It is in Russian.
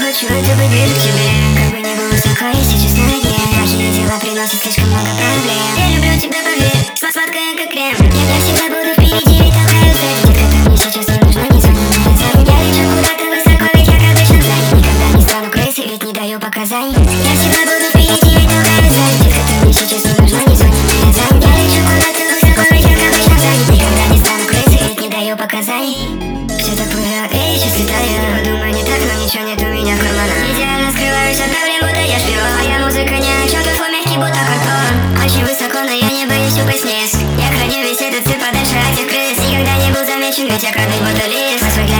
чего-то быть ближе к тебе. Как бы не было высоко, если честно, нет. Плохие дела приносят слишком много проблем. Я люблю тебя, поверь, сладкая как крем. Я всегда буду впереди, ведь толкаю сзади. Детка, ты мне сейчас не нужна, не звони мне за. Я лечу куда-то высоко, ведь я как обычно знаю. Никогда не стану крысой, ведь не даю показаний. Я всегда буду впереди, ведь толкаю сзади. Детка, ты мне сейчас не нужна, не звони мне за. Я лечу куда-то высоко, ведь я как обычно знаю. Никогда не стану крысой, ведь не даю показаний. Все так плывет, эй, сейчас летаю. Думаю, не так, но ничего нет у меня в карманах. Идеально скрываюсь от проблем, будто я шпион. Моя музыка ни о чем, твой мягкий, будто картон. Очень высоко, но я не боюсь упасть вниз. Я храню весь этот цирк подальше от тех крыс. Никогда не был замечен, ведь я крадусь, будто лис.